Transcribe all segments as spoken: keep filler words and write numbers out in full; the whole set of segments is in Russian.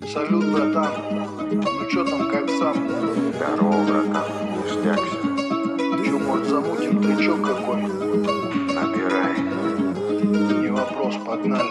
Салют, братан. Ну чё там, как сам? Здорово, братан. Ништяк всё. Чё, может, замутим тречок какой? Набирай. Не вопрос, погнали.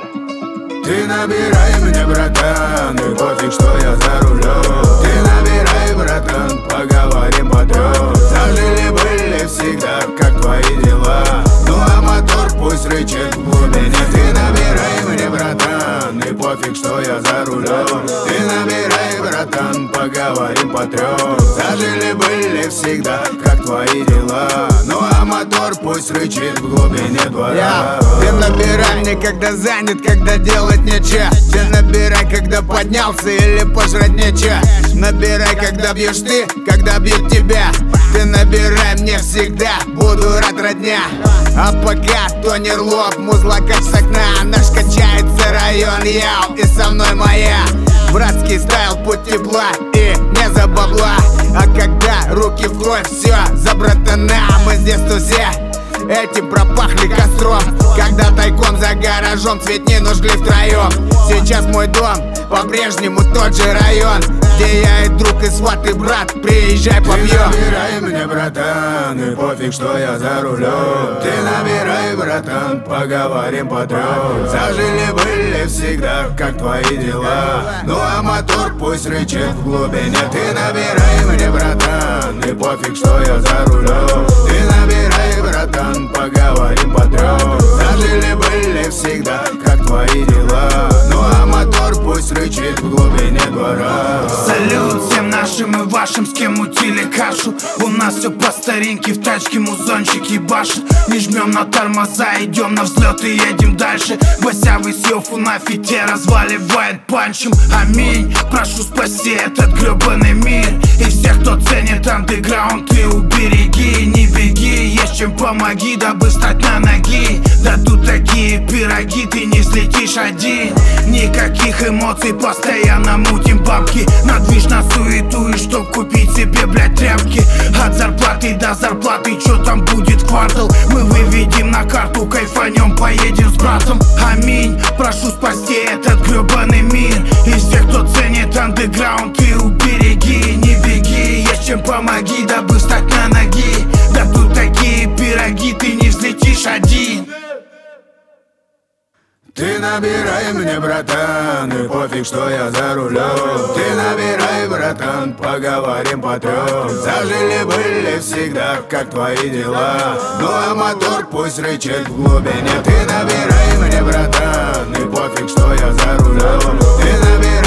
Ты набирай мне, братан, и пофиг, что я за рулем. Ты набирай, братан, поговорим по трём. Зажили-были всегда, как твои дела. Ну а мотор пусть рычит в глубине. Ты набирай мне, братан, и пофиг, что я за рулем. Ты набирай, братан, поговорим по трём. Зажили-были всегда, как твои дела. Ну а мотор пусть рычит в глубине двора. Я, ты набирай мне, когда занят, когда делать нечего. Ты набирай, когда поднялся или пожрать нечего. Набирай, когда бьешь ты, когда бьют тебя. Ты набирай мне всегда, буду рад, родня. А пока тонер лоб, музла как с окна. Наш качается район, яу, и со мной моя. Братский стайл, путь тепла и не за бабла. А когда руки в кровь, все за братана. Мы здесь все этим пропахли костром. Когда тайком за гаражом цветнину жгли втроем. Сейчас мой дом по-прежнему тот же район, где я и друг, и сват, и брат. Приезжай, попьем. Ты набирай мне, братан, и пофиг, что я за рулем. Ты набирай, братан, поговорим по трём. Зажили-были всегда, как твои дела. Ну а мотор пусть рычит в глубине. Ты набирай мне, братан, и пофиг, что я за рулем. Ты набирай, братан, поговорим по трём. Зажили-были всегда, как твои дела. Ну а мотор пусть рычит в глубине двора. Салют всем нашим и вашим, с кем мутили кашу. У нас все по старинке, в тачке музончик ебашит. Не жмем на тормоза, идем на взлет и едем дальше. Босявый сьёфу на фите разваливает панчем. Аминь, прошу спаси этот гребаный мир. И всех, кто ценит андеграунд, ты убереги. Не беги, есть чем помоги, дабы стать на ноги. Да тут такие пироги, ты не взлетишь один. Никаких эмоций, постоянно мутим бабки. На движ, на суету, и чтоб купить себе, блядь, тряпки. От зарплаты до зарплаты, чё там будет квартал? Мы выведем на карту, кайфанем, поедем с братом. Аминь, прошу спасти этот гребаный мир. И всех, кто ценит андеграунд, ты убереги. Не беги, есть чем помоги, дабы встать на ноги. Да тут такие пироги, ты не взлетишь один. Ты набирай мне, братан, и пофиг, что я за рулем. Ты набирай, братан, поговорим по трём. Зажили-были всегда, как твои дела. Ну а мотор пусть рычит в глубине. Ты набирай мне, братан, и пофиг, что я за рулем. Ты набирай